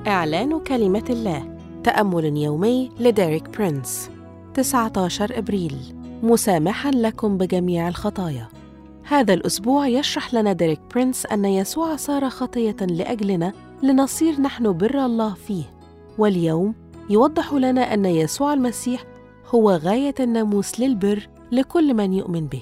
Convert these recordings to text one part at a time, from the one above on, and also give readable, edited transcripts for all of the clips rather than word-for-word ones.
إعلان كلمة الله. تأمل يومي لديريك برينس. 19 أبريل. مسامحاً لكم بجميع الخطايا. هذا الأسبوع يشرح لنا ديريك برينس أن يسوع صار خطية لأجلنا لنصير نحن بر الله فيه. واليوم يوضح لنا أن يسوع المسيح هو غاية الناموس للبر لكل من يؤمن به.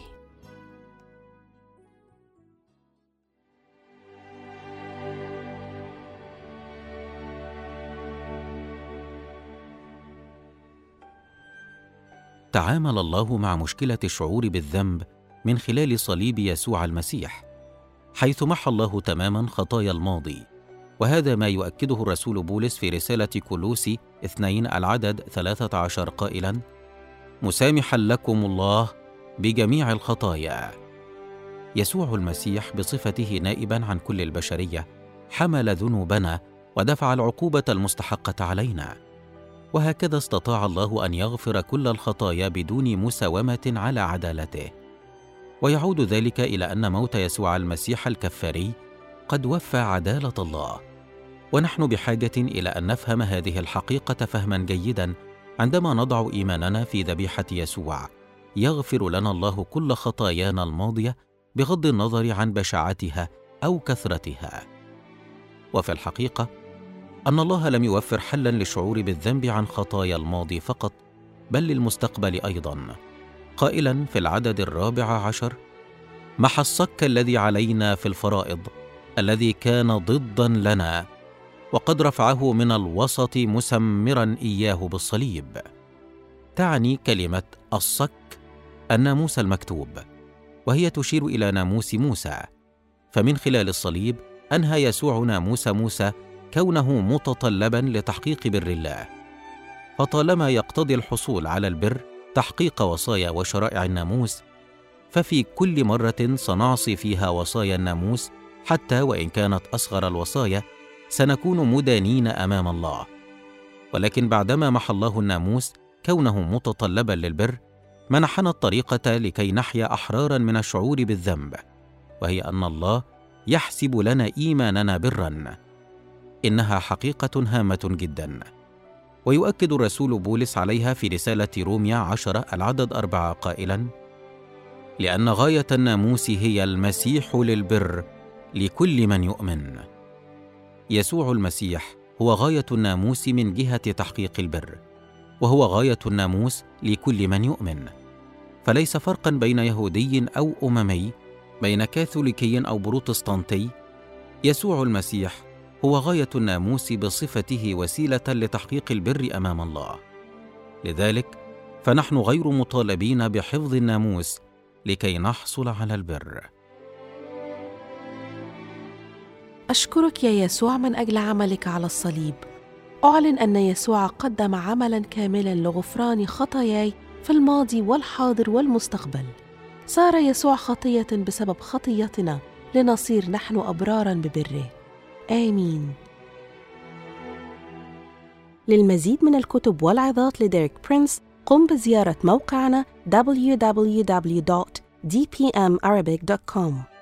تعامل الله مع مشكلة الشعور بالذنب من خلال صليب يسوع المسيح، حيث محى الله تماماً خطايا الماضي، وهذا ما يؤكده الرسول بولس في رسالة كولوسي 2:13 قائلاً: مسامحاً لكم الله بجميع الخطايا. يسوع المسيح بصفته نائباً عن كل البشرية حمل ذنوبنا ودفع العقوبة المستحقة علينا، وهكذا استطاع الله أن يغفر كل الخطايا بدون مساومة على عدالته. ويعود ذلك إلى أن موت يسوع المسيح الكفاري قد وفى عدالة الله، ونحن بحاجة إلى أن نفهم هذه الحقيقة فهما جيدا عندما نضع إيماننا في ذبيحة يسوع. يغفر لنا الله كل خطايانا الماضية بغض النظر عن بشاعتها أو كثرتها. وفي الحقيقة أن الله لم يوفر حلا للشعور بالذنب عن خطايا الماضي فقط، بل للمستقبل أيضا، قائلا في العدد 14: محى الصك الذي علينا في الفرائض الذي كان ضدا لنا، وقد رفعه من الوسط مسمرا إياه بالصليب. تعني كلمة الصك الناموس المكتوب، وهي تشير إلى ناموس موسى، فمن خلال الصليب أنهى يسوع ناموس موسى كونه متطلبا لتحقيق بر الله. فطالما يقتضي الحصول على البر تحقيق وصايا وشرائع الناموس، ففي كل مرة سنعصي فيها وصايا الناموس حتى وإن كانت أصغر الوصايا سنكون مدانين أمام الله. ولكن بعدما محى الله الناموس كونه متطلبا للبر، منحنا الطريقة لكي نحيا أحرارا من الشعور بالذنب، وهي أن الله يحسب لنا إيماننا برا. إنها حقيقة هامة جدا، ويؤكد الرسول بولس عليها في رسالة روميا 10 العدد 4 قائلا: لأن غاية الناموس هي المسيح للبر لكل من يؤمن. يسوع المسيح هو غاية الناموس من جهة تحقيق البر، وهو غاية الناموس لكل من يؤمن، فليس فرقا بين يهودي أو أممي، بين كاثوليكي أو بروتستانتي. يسوع المسيح هو غاية الناموس بصفته وسيلة لتحقيق البر أمام الله. لذلك فنحن غير مطالبين بحفظ الناموس لكي نحصل على البر. أشكرك يا يسوع من أجل عملك على الصليب. أعلن أن يسوع قدم عملاً كاملاً لغفران خطاياي في الماضي والحاضر والمستقبل. صار يسوع خطية بسبب خطيتنا لنصير نحن أبراراً ببره. آمين. للمزيد من الكتب والعظات لديريك برينس قم بزيارة موقعنا www.dpmarabic.com.